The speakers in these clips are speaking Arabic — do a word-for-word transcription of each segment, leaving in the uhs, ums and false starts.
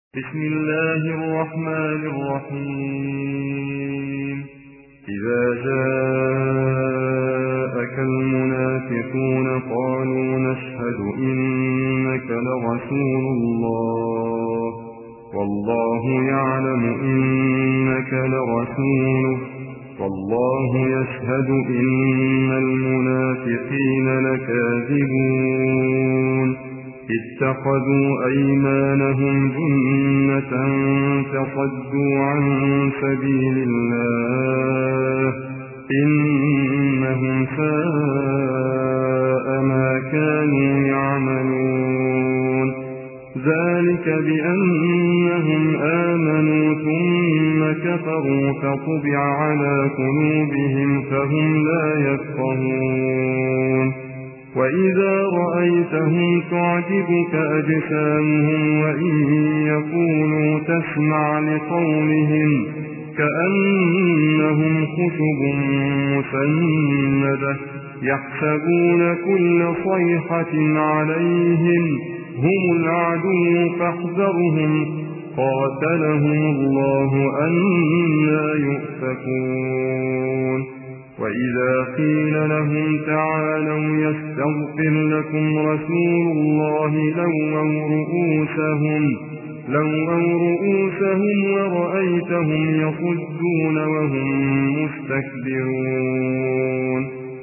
بسم الله الرحمن الرحيم إذا جاءك المنافقون قالوا نشهد إنك لرسول الله والله يعلم إنك لرسوله والله يشهد إن المنافقين لكاذبون اتخذوا أيمانهم جنة فصدوا عن سبيل الله إنهم ساء ما كانوا يعملون ذلك بأنهم آمنوا ثم كفروا فطبع على قلوبهم فهم لا يفقهون وإذا رأيتهم تعجبك أجسامهم وإن يقولوا تسمع لقولهم كأنهم خشب مسندة يحسبون كل صيحة عليهم هم العدو فاحذرهم قاتلهم الله أنى يؤفكون وإذا قيل لهم تعالوا يستغفر لكم رسول الله لووا رؤوسهم لووا رؤوسهم ورأيتهم يصدون وهم مستكبرون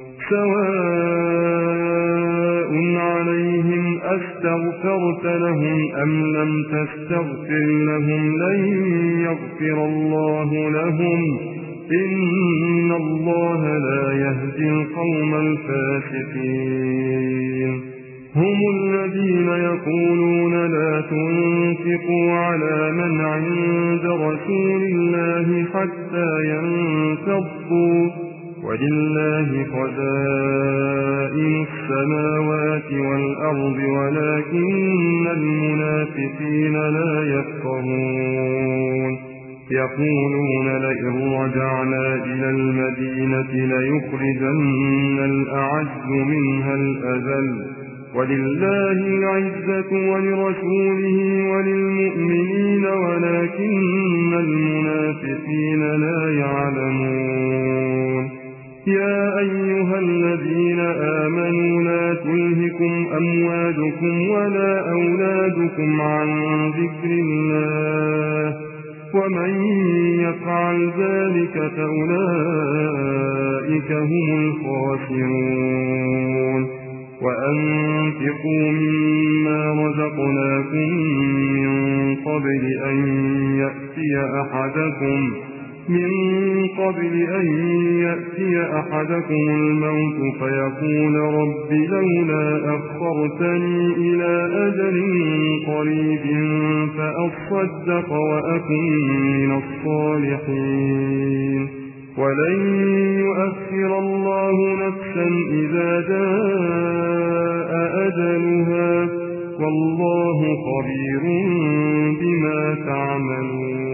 سواء عليهم أستغفرت لهم أم لم تستغفر لهم لن يغفر الله لهم إن الله لا يهدي القوم الفاسقين هم الذين يقولون لا تنفقوا على من عند رسول الله حتى ينفضوا ولله خزائن السماوات والأرض ولكن المنافقين لا يفقهون يقولون لئن رجعنا إلى المدينة ليخرجن الأعز منها الأذل ولله العزة ولرسوله وللمؤمنين ولكن المنافقين لا يعلمون يا أيها الذين آمنوا لا تلهكم أموالكم ولا أولادكم عن ذكر الله ومن يفعل ذلك فأولئك هم الخاسرون وأنفقوا مما رزقناكم من قبل أن يأتي أحدكم من قبل أن يأتي أحدكم الموت فيقول رب لولا أخرتني إلى أجل قريب فأصدق وأكن من الصالحين ولن يؤخر الله نفسا إذا جاء أجلها والله خبير بما تعملون